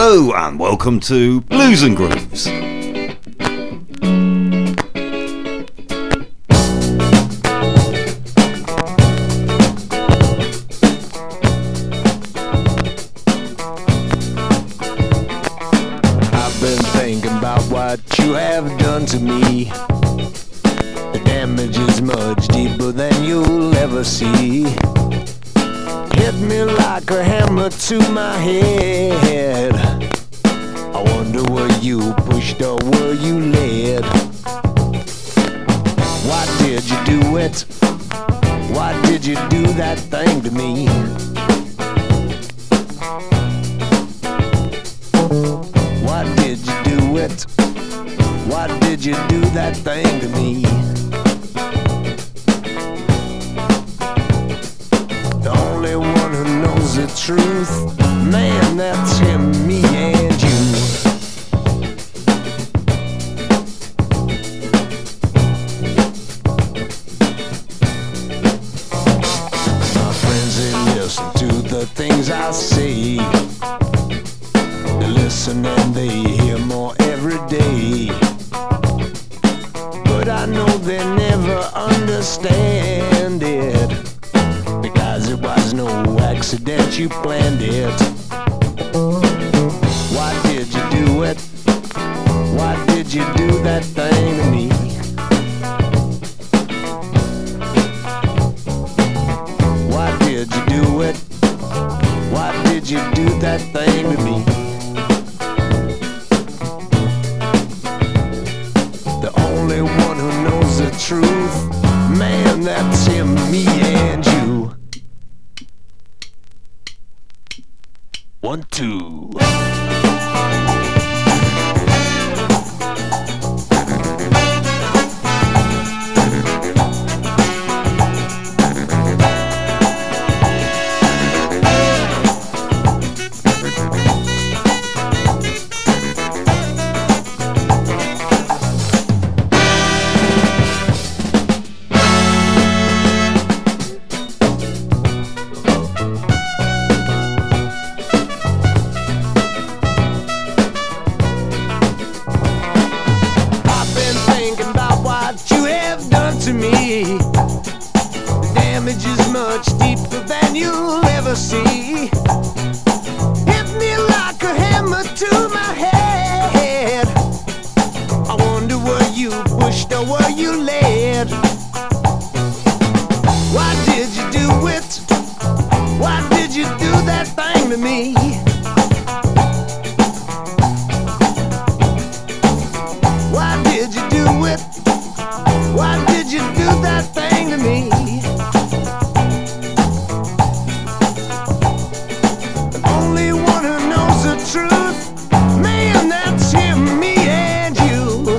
Hello and welcome to Blues and Grooves. I've been thinking about what you have done to me. The damage is much deeper than you'll ever see. Hit me like a hammer to my head. I wonder were you pushed or were you led? Why did you do it? Why did you do that thing to me? Why did you do it? Why did you do that thing to me? The only one who knows the truth, man, that's him, me and you. My friends, they listen to the things I say. They listen and they hear more every day. But I know they never understand it, because it was no accident, you planned it. Why did you do it? Why did you do that thing to me? Why did you do it? Why did you do that thing to me? The only one who knows the truth, man, that's him, me and you. 1, 2. To me, the damage is much deeper than you'll ever see. Hit me like a hammer to my head. I wonder were you pushed or were you led? Why did you do it? Why did you do that thing to me? Why did you do it? Why did you do that thing to me? The only one who knows the truth, man, that's him, me and you.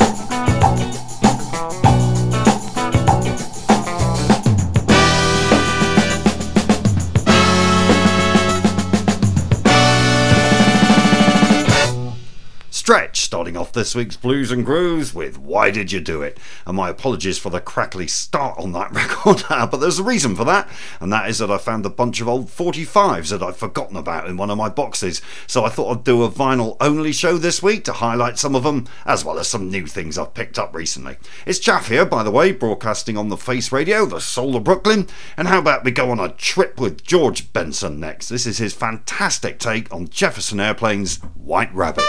Stretch starting off this week's Blues and Grooves with Why Did You Do It? And my apologies for the crackly start on that record, but there's a reason for that, and that is that I found a bunch of old 45s that I'd forgotten about in one of my boxes, so I thought I'd do a vinyl only show this week to highlight some of them, as well as some new things I've picked up recently. It's Chaff here, by the way, broadcasting on the Face Radio, the soul of Brooklyn, and how about we go on a trip with George Benson next? This is his fantastic take on Jefferson Airplane's White Rabbit.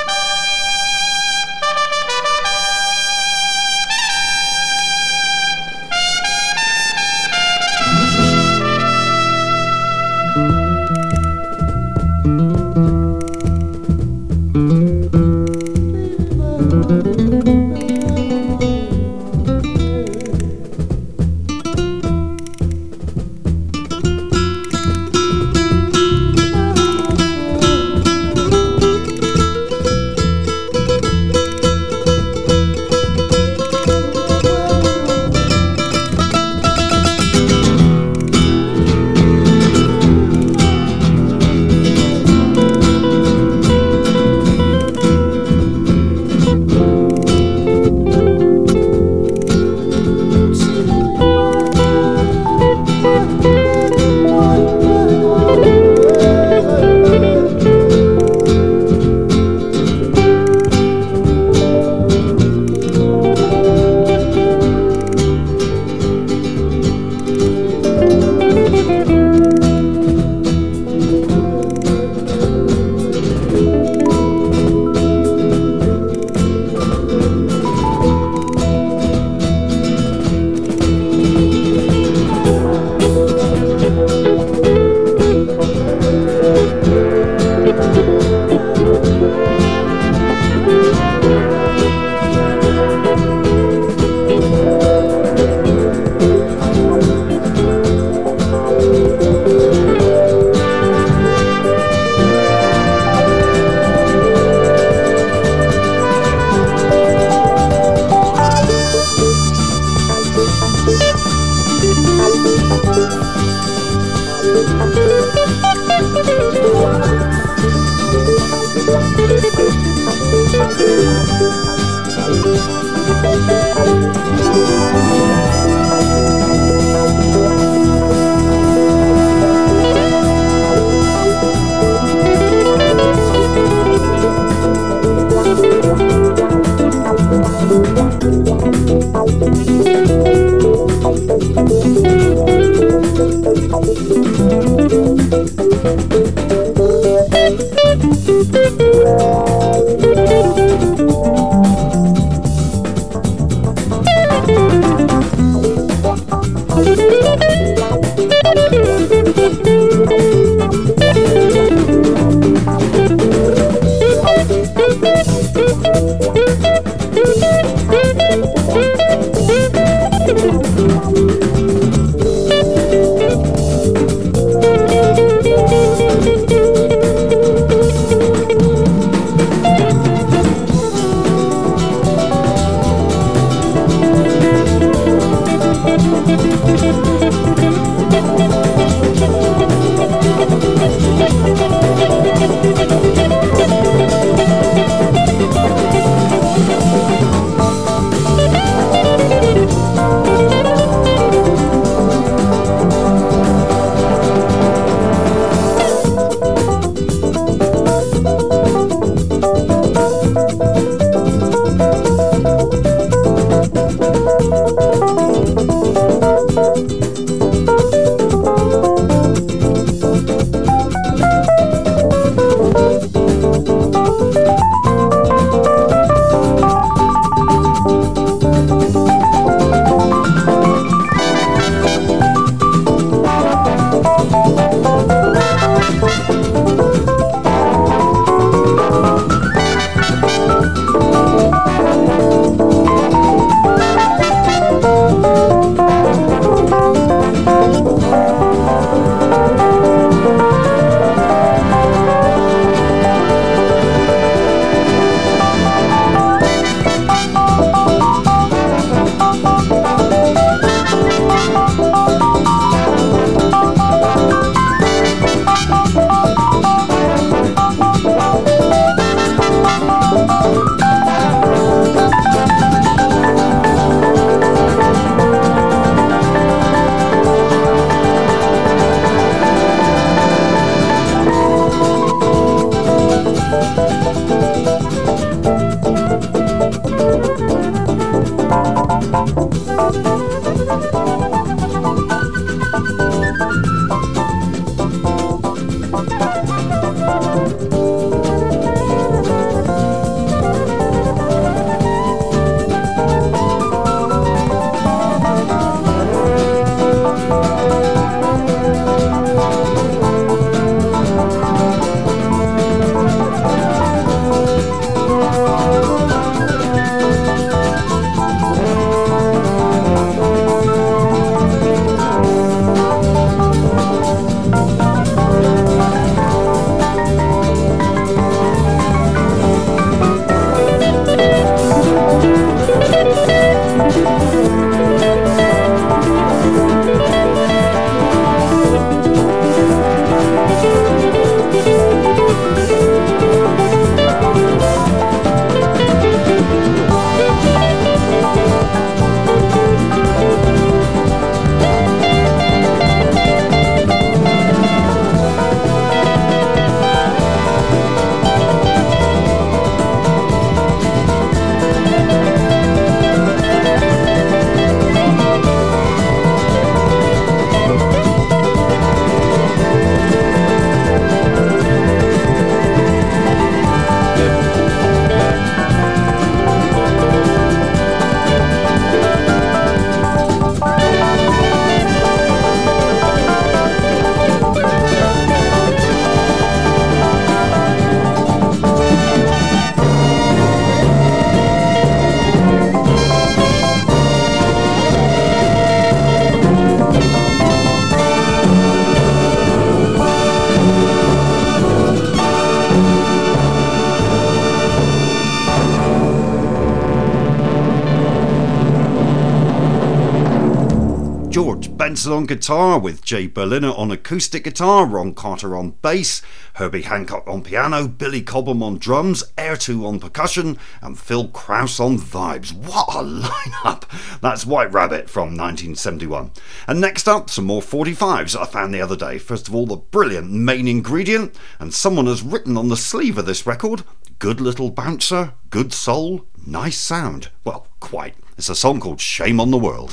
Benson on guitar, with Jay Berliner on acoustic guitar, Ron Carter on bass, Herbie Hancock on piano, Billy Cobham on drums, Airto on percussion, and Phil Krause on vibes. What a lineup! That's White Rabbit from 1971. And next up, some more 45s I found the other day. First of all, the brilliant Main Ingredient, and someone has written on the sleeve of this record, good little bouncer, good soul, nice sound. Well, quite. It's a song called Shame on the World.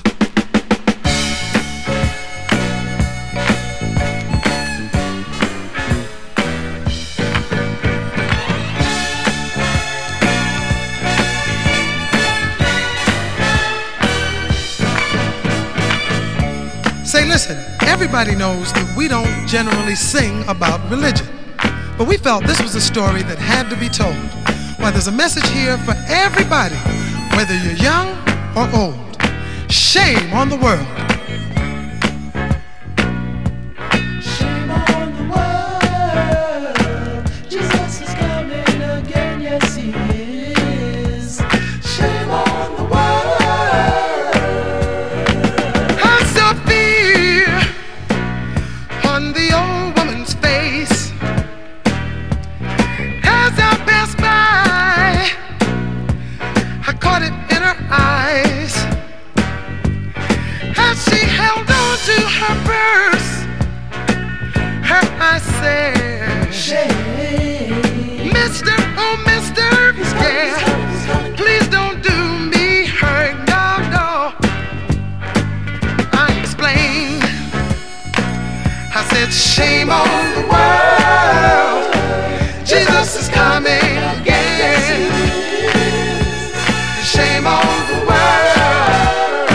Say, listen, everybody knows that we don't generally sing about religion, but we felt this was a story that had to be told. Well, there's a message here for everybody, whether you're young or old. Shame on the world. Shame on the world. Jesus is coming again, yes he is. Shame on the world. On the old woman's face as I passed by, I caught it in her eyes as she held on to her purse. Her eyes said, Shame. Mister, oh mister, yeah, please don't do me hurt, no, no. I explained, I said, shame on the world. Jesus is coming again. Shame on the world.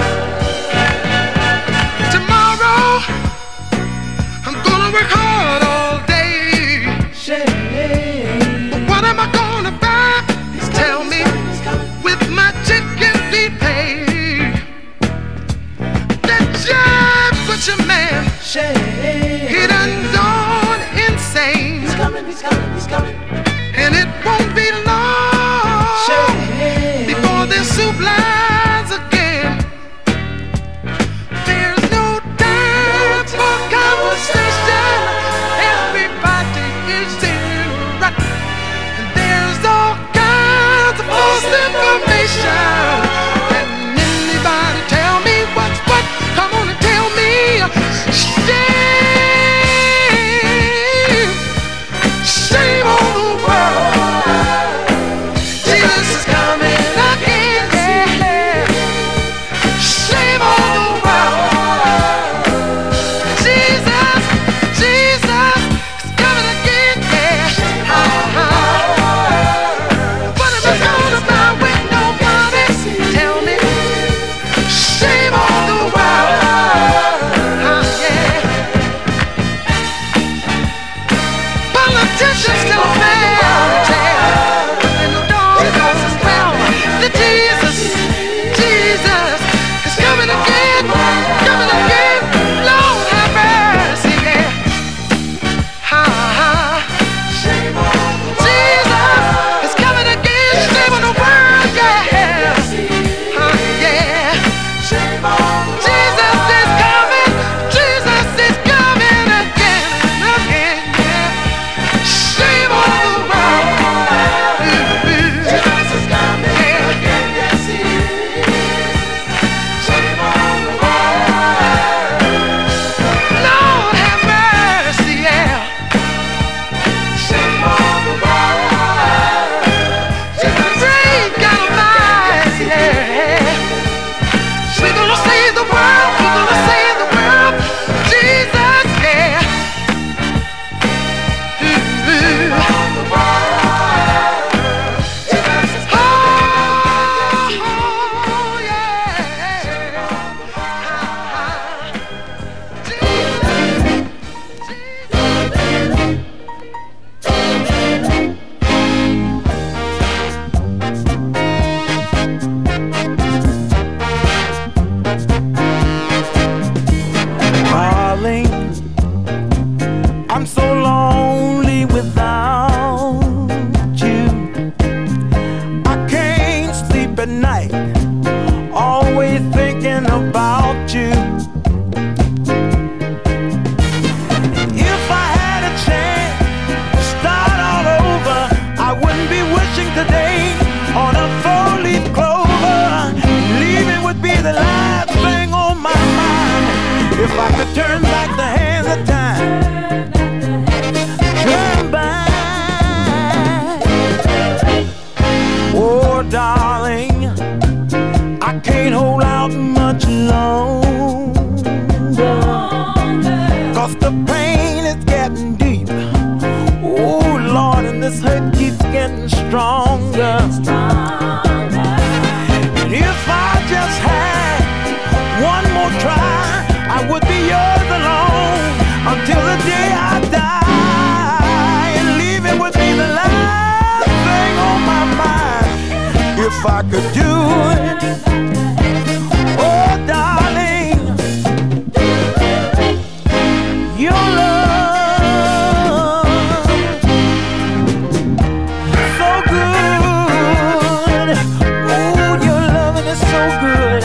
Tomorrow, I'm gonna work hard all day. Shame. But what am I gonna buy? Tell me, with my chicken feet paid. That job with your man. Shame. He done gone insane. He's coming, he's coming, he's coming. And it won't be long Shame. before this soup lines again. There's no time for conversation. Everybody is in a rut. And there's all kinds of false information. Can anybody tell me what's what? Come on and tell me. Shame on the world. Jesus is coming again. Shame on the world. Jesus is coming again. What am I gonna buy with nobody? Tell me. Shame on the world. Politicians still fail to tell, and the dog knows well that Jesus is coming again, Lord have mercy, yeah. Shame on the world. Jesus is coming again, shame on the world, yeah. Yeah. Shame on the world. Jesus is coming again and again, yeah. Shame on the world. Jesus is coming again, yes he is. Shame on the world. Lord have mercy, yeah. Shame on the world. Great God Almighty, yeah. We're gonna save the world, we're gonna save the world. Jesus, yeah. On the world. Jesus is coming Darling, I'm so lonely without you. I can't sleep at night, always thinking about you. 'cause the pain is getting deep. Oh Lord, and this hurt keeps getting stronger. And if I just had one more try, I would be yours alone until the day I die. And leaving would be the last thing on my mind. If I could do it, oh darling, your love so good. Oh, your loving is so good.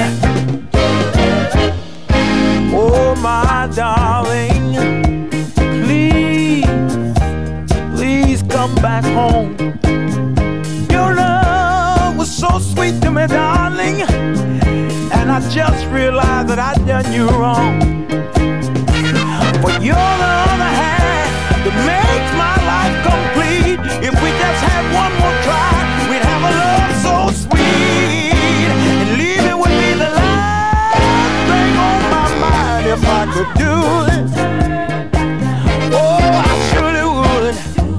Oh my darling, please, please come back home. Your love was so sweet to me, darling, and I just realized that I'd done you wrong. But you're the other hand that makes my life complete. If we just had one more try, we'd have a love so sweet. And leaving would be the last thing on my mind. If I could do it, oh, I surely would.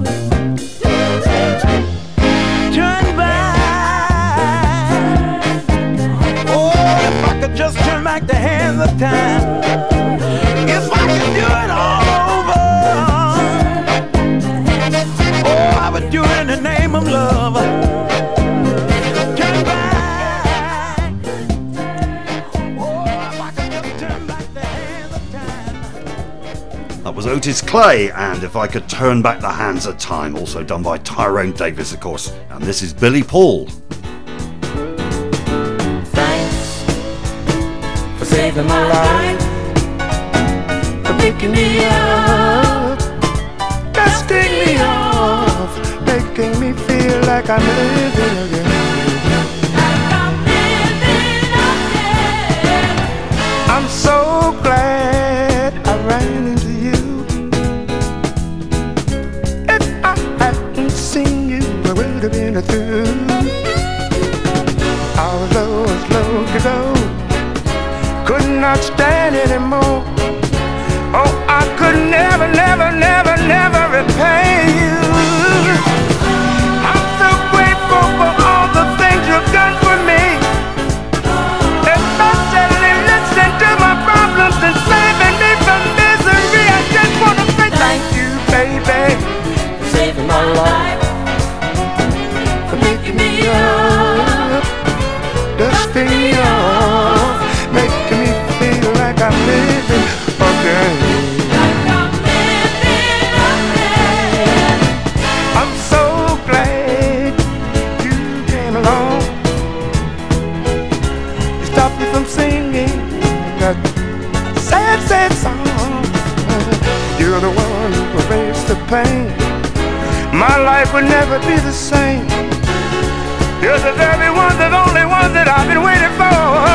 Turn back. Oh, if I could just turn back the hands of time. If I could do it all over, oh, I would do it in the name of love. Turn back. Oh, if I could just turn back the hands of time. That was Otis Clay, and If I Could Turn Back the Hands of Time, also done by Tyrone Davis, of course. And this is Billy Paul. Thanks for saving my life, for picking me up, dusting me off, making me feel like I'm living again. I'm so glad I ran into you. If I hadn't seen you, I would have been through. I was low as low to go, could not stand anymore. Oh, I could never, never, never, never repay you. I'm so grateful for all the things you've done for me, especially listening to my problems and saving me from misery. I just want to say thank you, baby, for saving my life, for picking me up, dusting me off, making me feel like I'm living again. I'm so glad you came along. You stopped me from singing that sad, sad song. You're the one who erased the pain. My life would never be the same. You're the very one, the only one that I've been waiting for.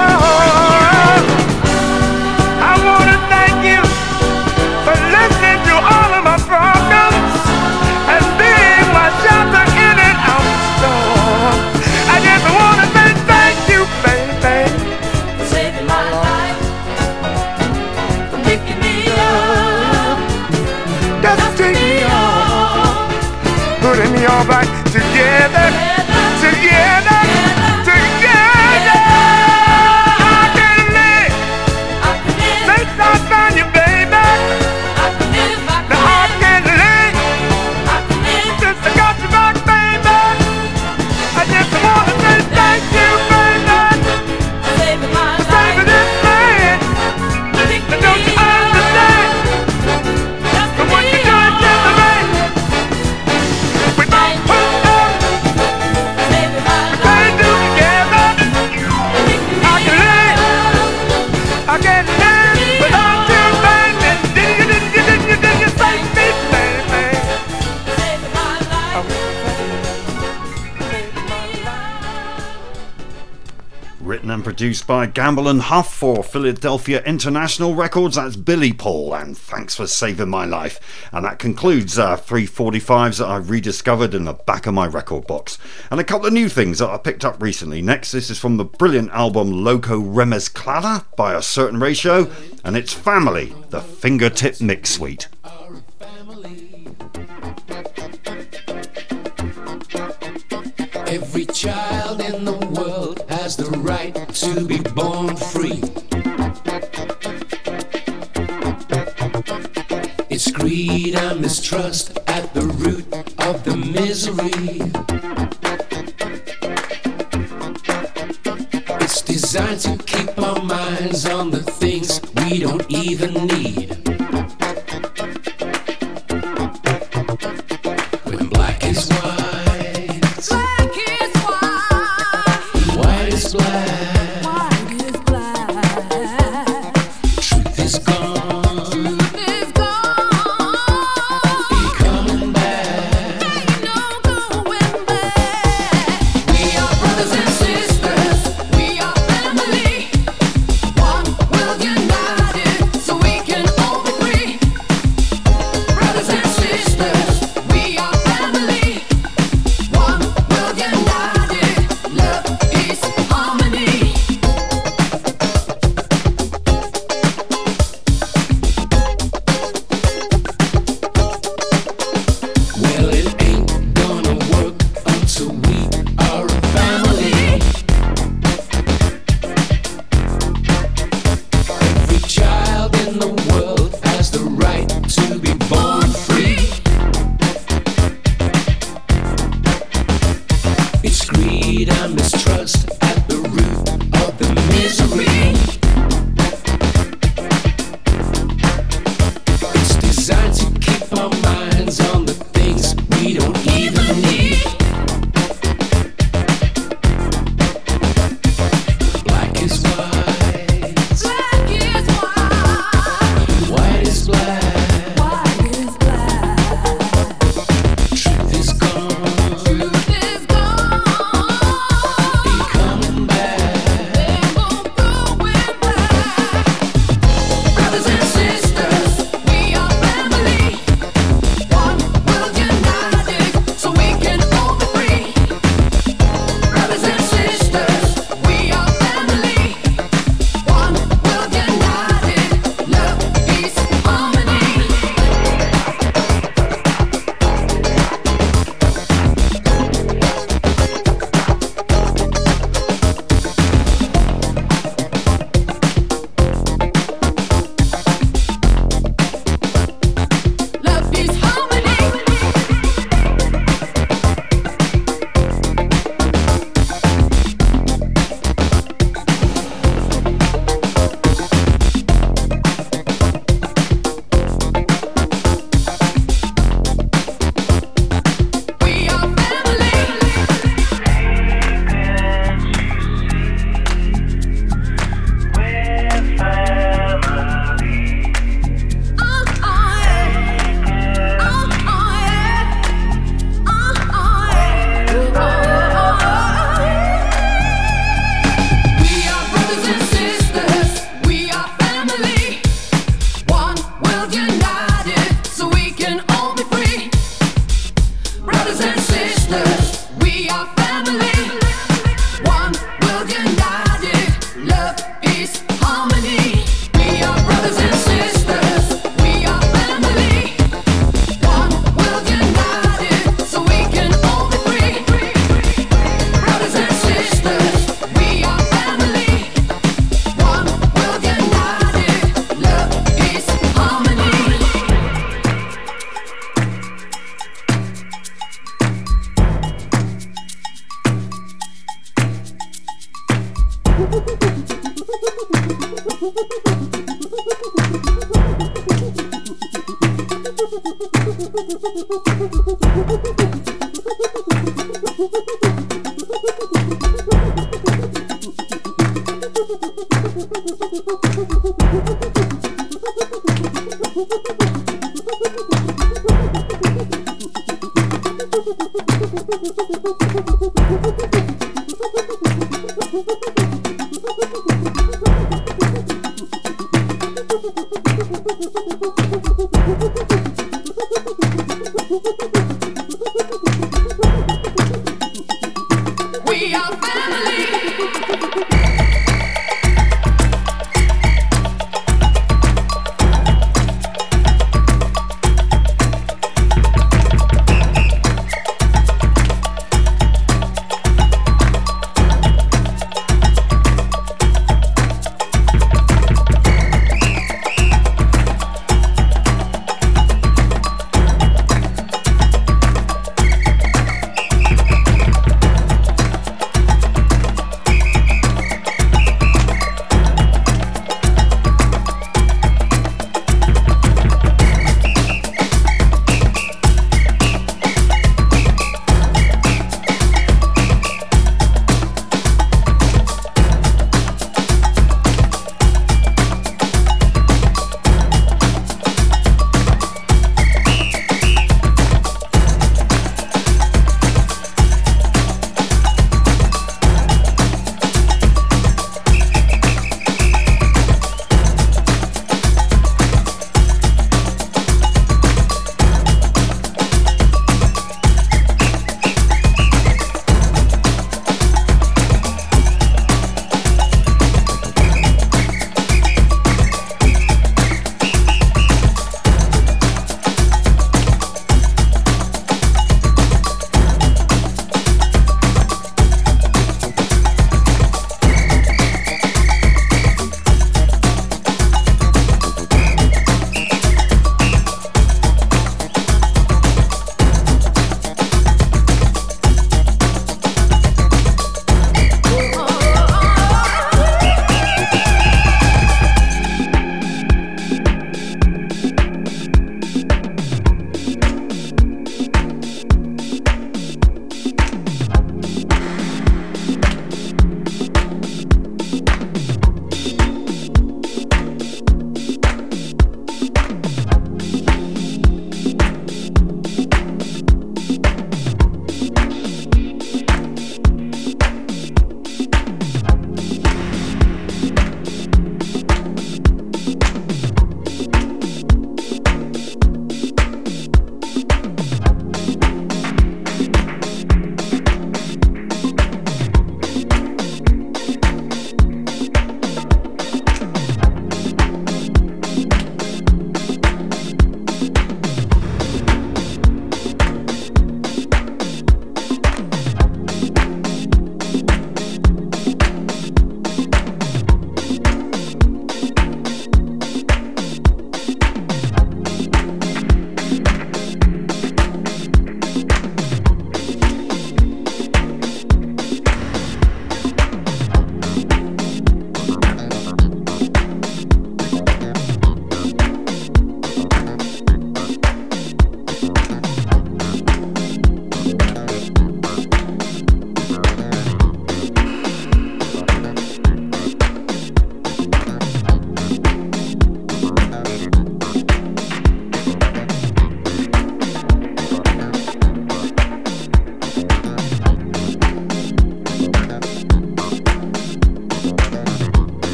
I want to thank you for listening to all of my problems and being my shelter in and out the storm. I just want to say thank you, baby, for saving my life, for picking me up, dusting me off, putting me all back together, together, together. I can live since I found you, baby. Now I can live since I got you back, baby. I just want to say thank you, baby, for saving this man. And don't you understand for what you done to me? We both put up, we do together. I can live without you, baby. Did you save me, baby? I will save my life. Written and produced by Gamble and Huff for Philadelphia International Records. That's Billy Paul, and Thanks for Saving My Life. And that concludes 345s that I've rediscovered in the back of my record box. And a couple of new things that I picked up recently. Next, this is from the brilliant album Loco Remezclada by A Certain Ratio. and it's Family, the Fingertip Mix Suite. Every child in the world has the right to be born free. It's greed and mistrust at the root of the misery. It's designed to keep our minds on the things we don't even need. When black is white, Black is white, white is black, white is black. truth is gone, Truth is gone. ain't coming back. Ain't no going back. We are brothers and sisters. We are family. One world united, so we can all be free. Brothers and sisters, we are family. One world united, love, peace, harmony. Well, it ain't gonna work until we are a family. Every child in the world has the right to be born free. It's greed and mistrust at the root of the misery. It's designed to keep our minds on the things we don't even need. Black is white, Black is white, white is black, white is black. truth is gone, Truth is gone. ain't coming back. Ain't no going back. Brothers and sisters, we are family. One world united, so we can all be free. Brothers and sisters, we are family. One world united, love, peace, harmony. Love, peace, harmony. We are brothers and sisters, we are family. One world united, so we can all be free. Brothers and sisters, we are family. One world united, love, peace, harmony. We are brothers and sisters, we are family. One world united, so we can all be free. Brothers and sisters, we are family. One world united, love, peace, harmony. We are family.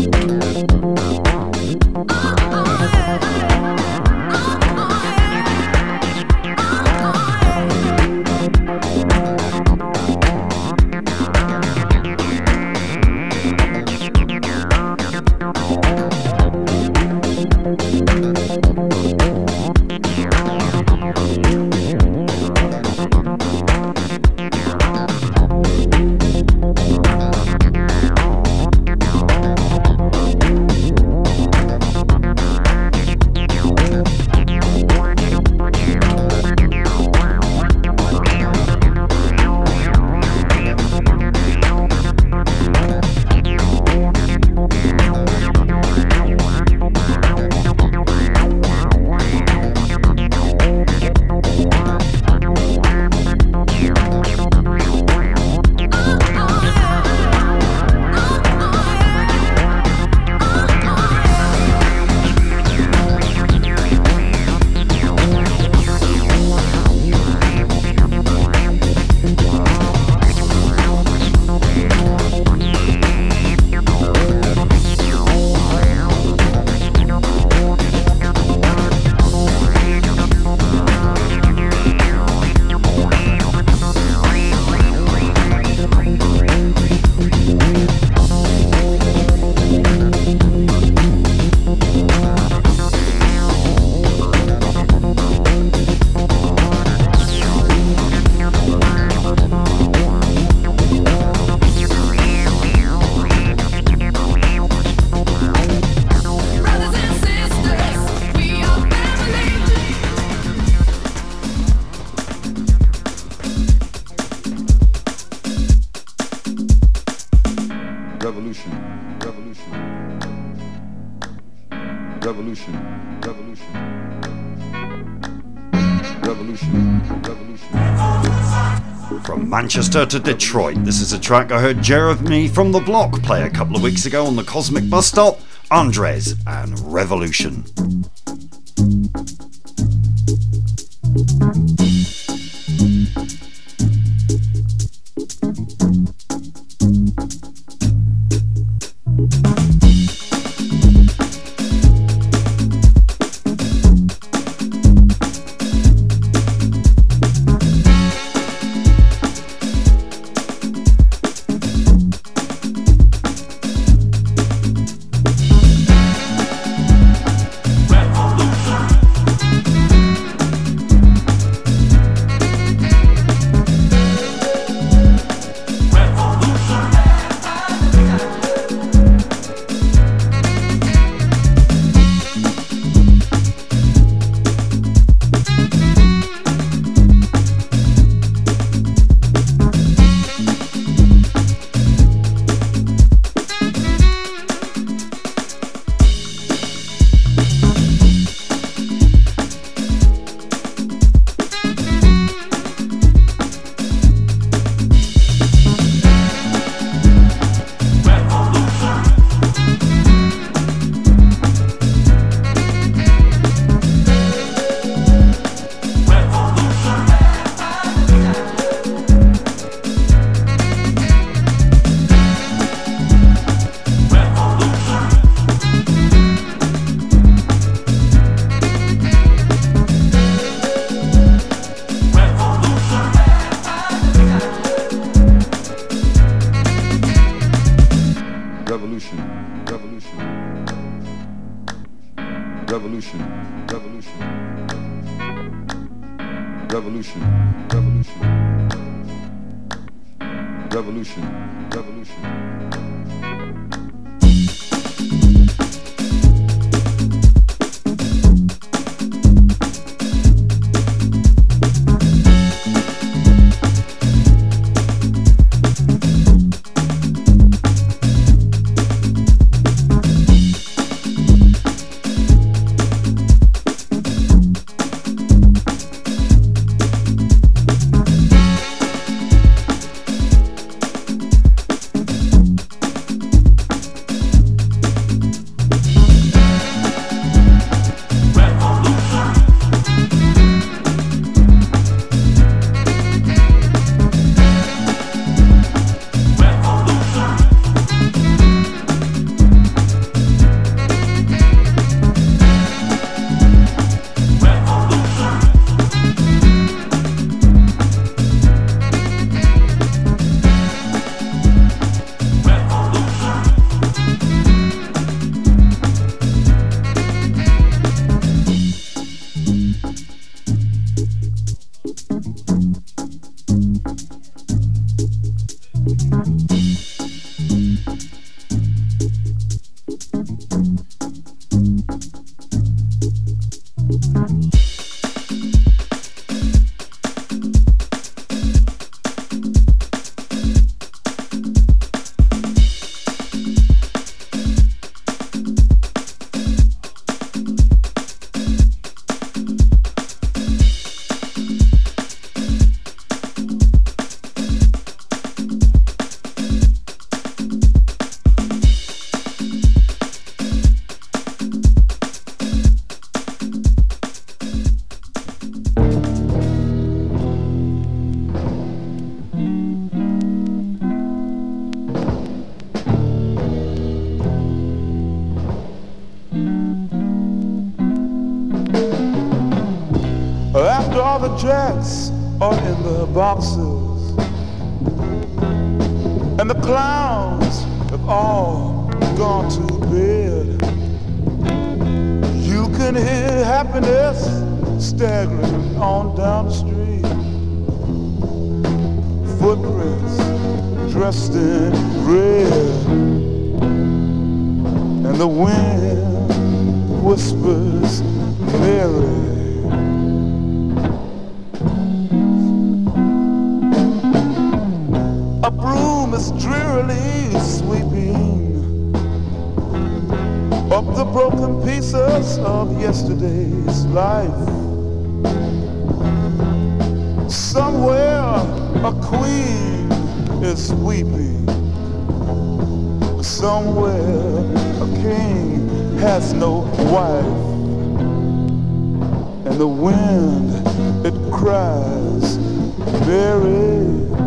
From Manchester to Detroit, this is a track I heard Jeremy from the Block play a couple of weeks ago on the Cosmic Bus Stop, Andres and Revolution. the jacks are in the boxes, and the clowns have all gone to bed. You can hear happiness staggering on down the street. Footprints dressed in red, and the wind whispers Mary. A broom is drearily sweeping up the broken pieces of yesterday's life. Somewhere a queen is weeping. Somewhere a king has no wife. And the wind, it cries, Mary.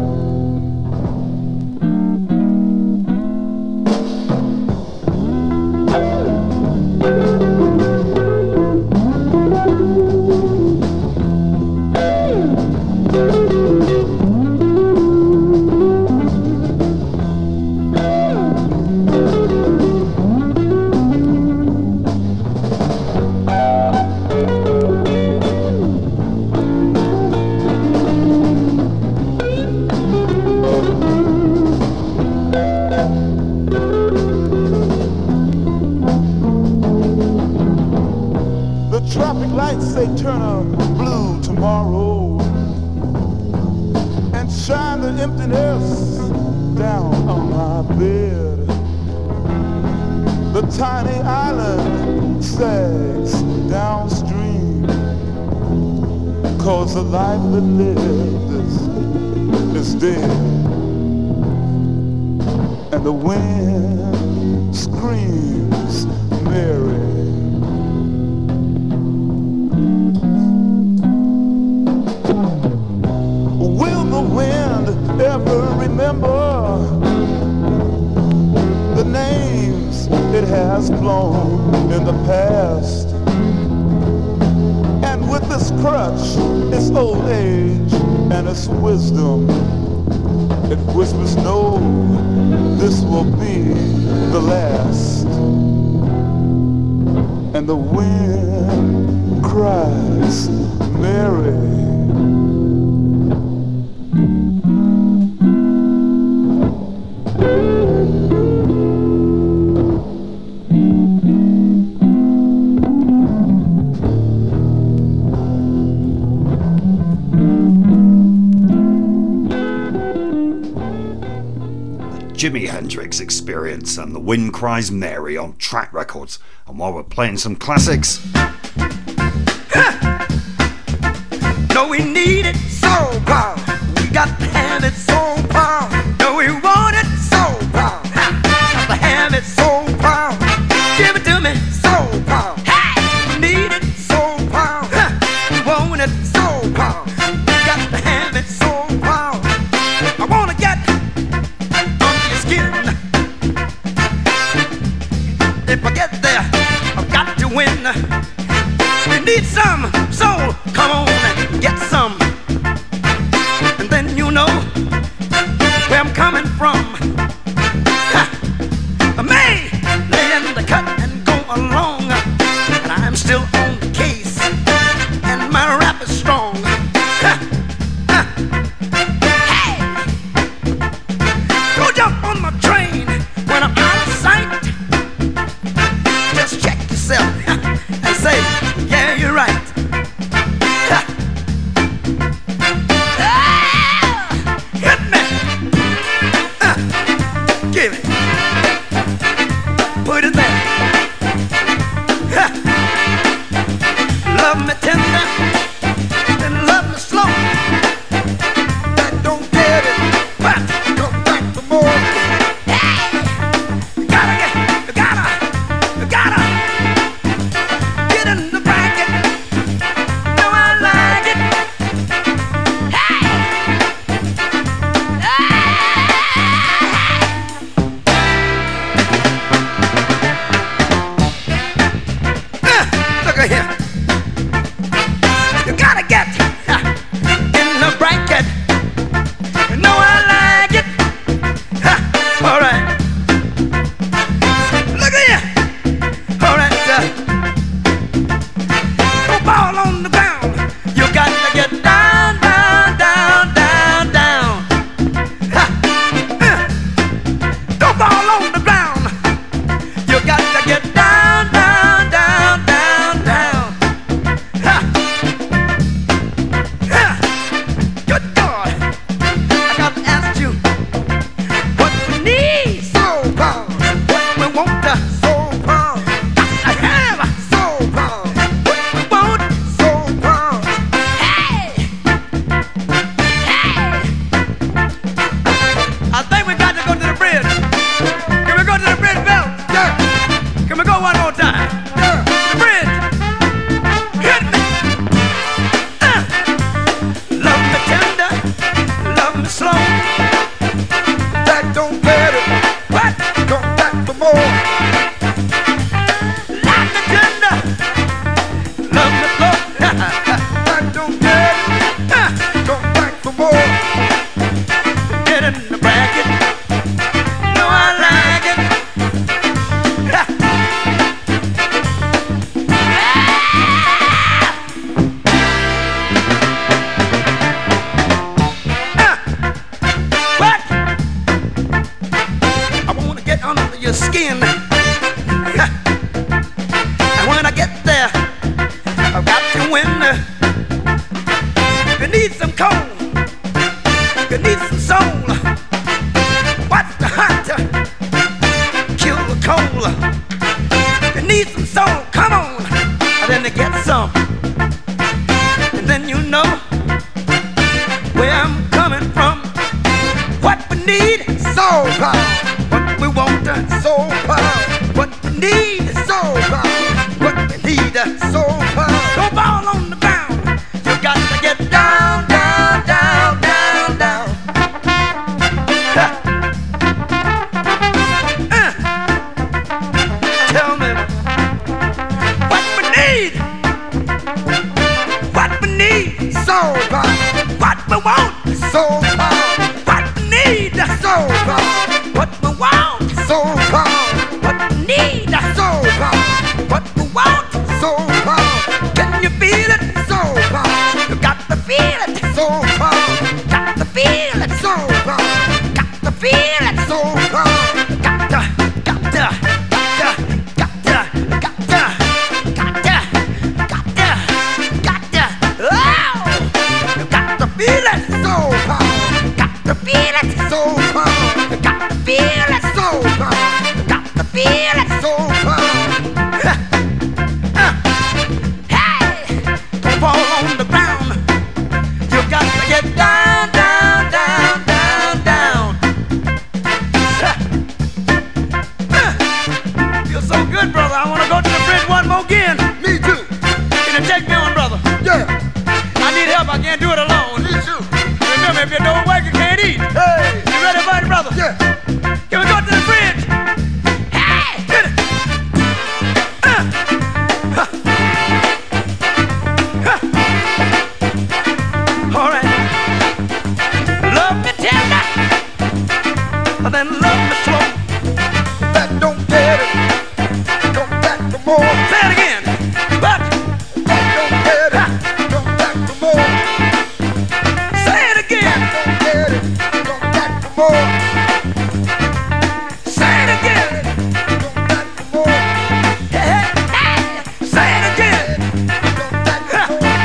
They turn a blue tomorrow and shine the emptiness down on my bed. The tiny island sags downstream, 'cause the life that lived is dead. And the wind screams Mary. Wind ever remember the names it has blown in the past? And with this crutch, its old age and its wisdom, it whispers, no, this will be the last. And the wind cries, Mary. Jimi Hendrix Experience and The Wind Cries Mary on Track Records. And while we're playing some classics, no, we need it so proud. We got to have it so proud. No, we want it so proud. Got to have it so proud. Give it to me so proud. We need it so proud. We want it so proud. Got to have it so proud. I want to get if I get there, I've got to win. We need some soul, come on and get some. And then you know where I'm coming from. I may lay in the cut and go along, and I'm still on the case, and my rap is strong. Hey! Go jump on my train when I'm out of sight. Just check yourself and say, yeah, you're right. Hit me. Give it. Put it there. Love me tender, then love me slow. That don't get it, but go back for more. You gotta get in the bracket. Know I like it. one more time. The bridge. Hit me. Love me tender, love me slow. That don't get it. What? Come back for more. Love me tender, love me slow. That don't get it. Come back for more. Get in the bracket. No, I like it. What? I wanna get under your skin. And when I get there, I've got to win. You need some coal. You need some soul. What's the hot? Kill the coal. You need some soul. Come on. And then to get some. And then you know where I'm coming from. What we need is soul power. What we want is soul power. What we need is soul power. What we need is soul power. Don't fall on the ground. You got to get down, down, down, down, down. Tell me what we need. What we need, soul power. What we want, soul power. What we need, soul power. What we want, soul power. What we need, soul power. What we want, soul power. Can you feel it, soul power? You got to feel it, soul power. Got to feel it, soul power. Got to feel it, soul power. Got to, got to, got to, got to, got to, got to, got to, got to. Oh! You got to feel it, soul power. Got to feel it, soul power. You got to feel it, soul power. You got to feel it, soul power. Hey! Don't fall on the ground. You got to get down, down, down, down, down. Feels so good, brother. I want to go to the bridge one more again. Me too. Can you take me on, brother? Yeah. I need help. I can't do it alone. Me too. Remember, if you don't work, you can't eat. Hey. You ready, buddy, brother? Yeah. Can we go to the bridge? Hey! Hit it. All right. Love me tender, then love me slow. That don't get it. Come back for more. Say it again. But that don't get it. Come back for more. Say it again. That don't get it. Come back for more. Say it again. Come back for more. Hey, hey, hey. Say it again. Come back for more.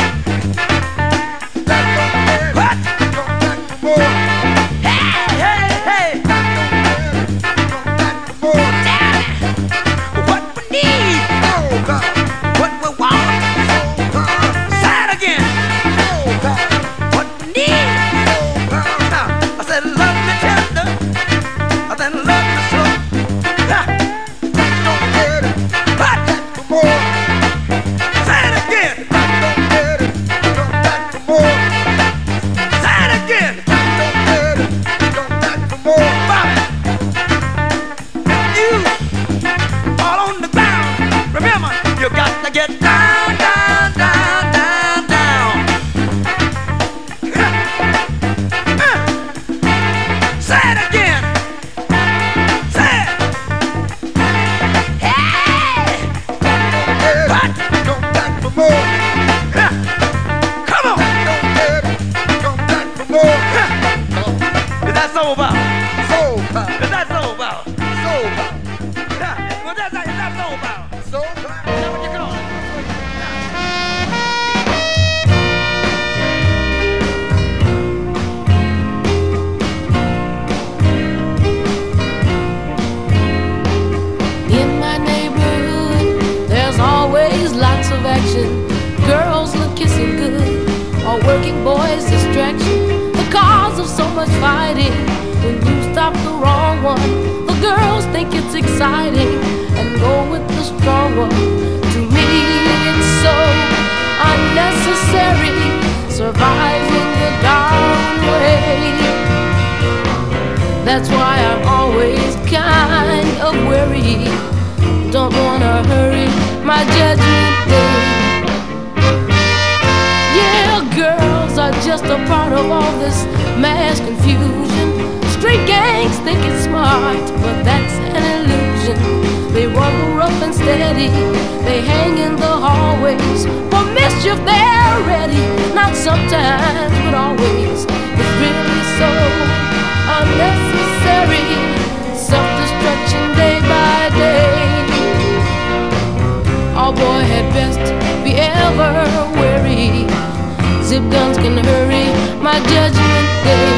That don't get it. What? Come back for more. Hey, hey, hey. That don't get it. Come back for more. What we need, soul power. What we want, soul power. Say it again, soul power. What we need, soul power. Now, I said love me tender, then love me slow. Don't get it, back for more. Say it again, don't get it, come back for more. Say it again, don't get it, come back for more. Bobby, you all on the ground. Remember, you got to get down, down, down, down, down. Say it again. Say it. Hey! What? Come back for more. Come on. Come back for more. Is that soul power? Soul power. Is that soul power? Soul power. Well, is that soul power? Soul power. Is that what you call it? In my neighborhood, there's always lots of action. Girls look kissing good, or working boys distraction. The cause of so much fighting. When you stop the wrong one, the girls think it's exciting and go with the power. To me, it's so unnecessary, surviving the dark way. That's why I'm always kind of weary. Don't wanna hurry my judgment day. Yeah, girls are just a part of all this mass confusion. Street gangs think it's smart, but that's an illusion. They rumble rough and steady, they hang in the hallways. For mischief they're ready, not sometimes but always. It's really so unnecessary, self-destruction day by day. Our boy had best be ever wary. Zip guns can hurry my judgment day.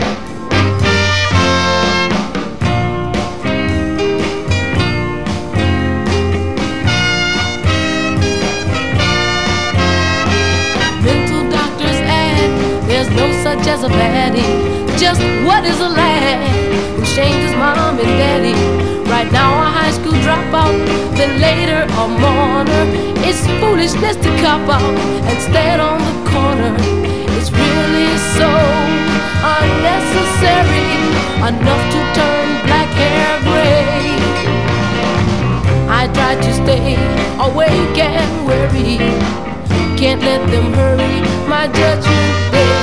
Mental doctors add there's no such as a baddie. Just what is a lad who shamed his mom and daddy? Right now a high school dropout, then later a mourner. It's foolishness to cop out and stand on the corner. It's really so unnecessary, enough to turn black hair gray. I try to stay awake and wary, can't let them hurry my judgment day.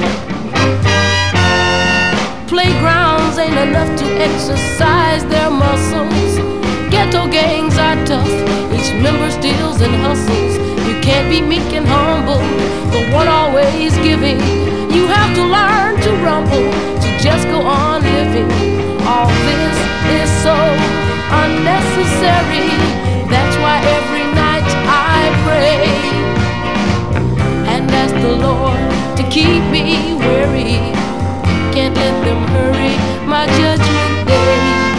Playgrounds ain't enough to exercise their muscles. Ghetto gangs are tough, each member steals and hustles. You can't be meek and humble, the one always giving. You have to learn to rumble, to just go on living. All this is so unnecessary. That's why every night I pray and ask the Lord to keep me weary. Can't let them hurry my judgment day.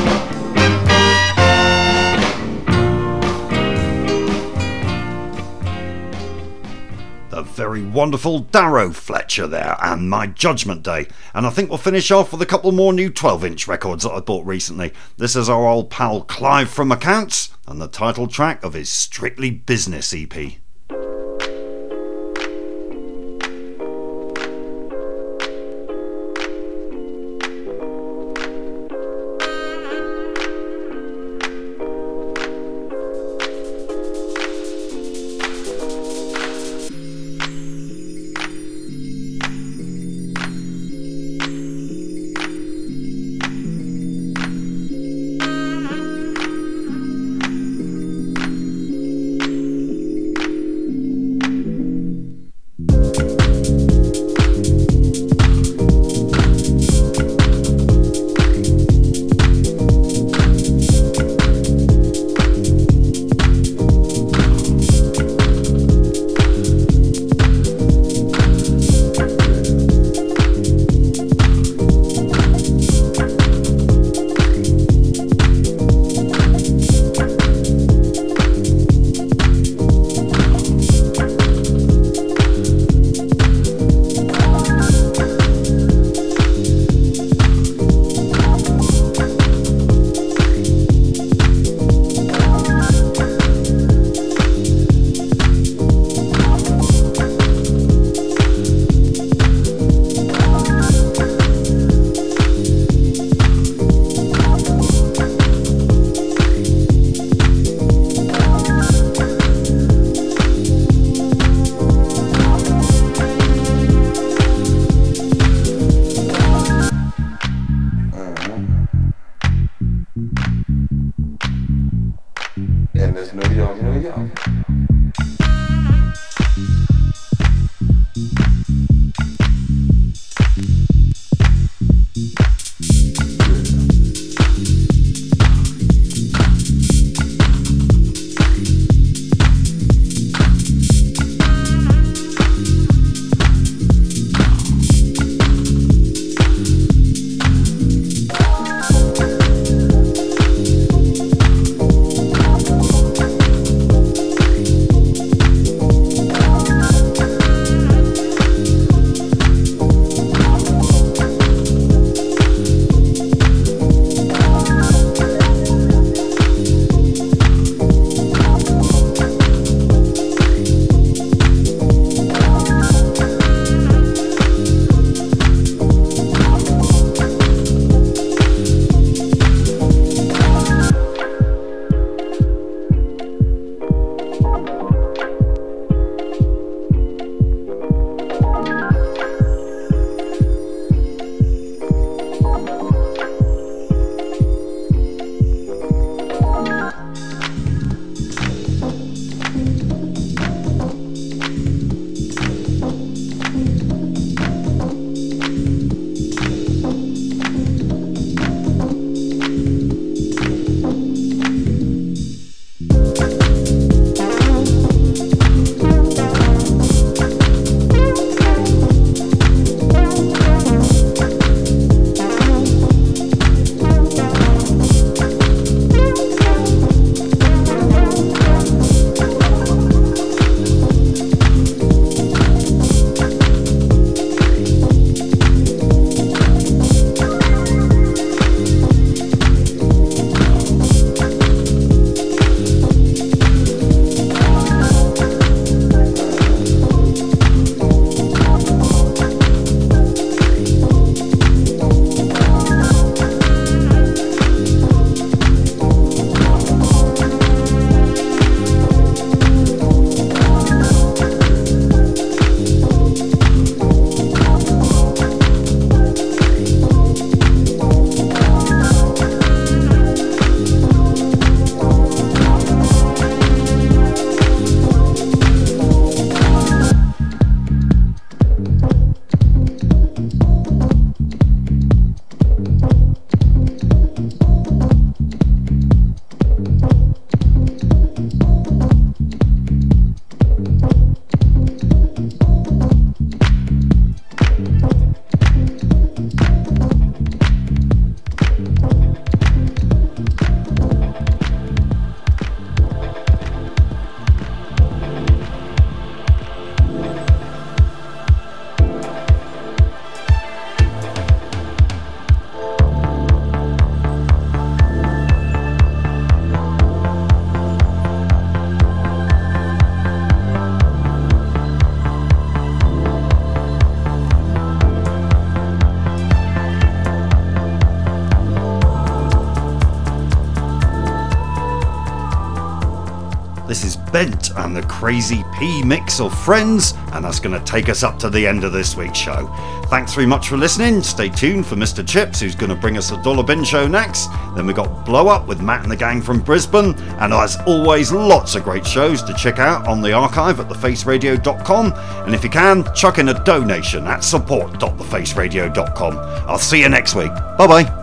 The very wonderful Darrow Fletcher there, and My Judgment Day. And I think we'll finish off with a couple more new 12-inch records that I bought recently. This is our old pal Clive from Accounts, and the title track of his Strictly Business EP. This is Bent and the Crazy P mix of Friends, and that's going to take us up to the end of this week's show. Thanks very much for listening. Stay tuned for Mr. Chips, who's going to bring us a Dollar Bin show next. Then we got Blow Up with Matt and the gang from Brisbane, and as always, lots of great shows to check out on the archive at thefaceradio.com. And if you can, chuck in a donation at support.thefaceradio.com. I'll see you next week. Bye bye.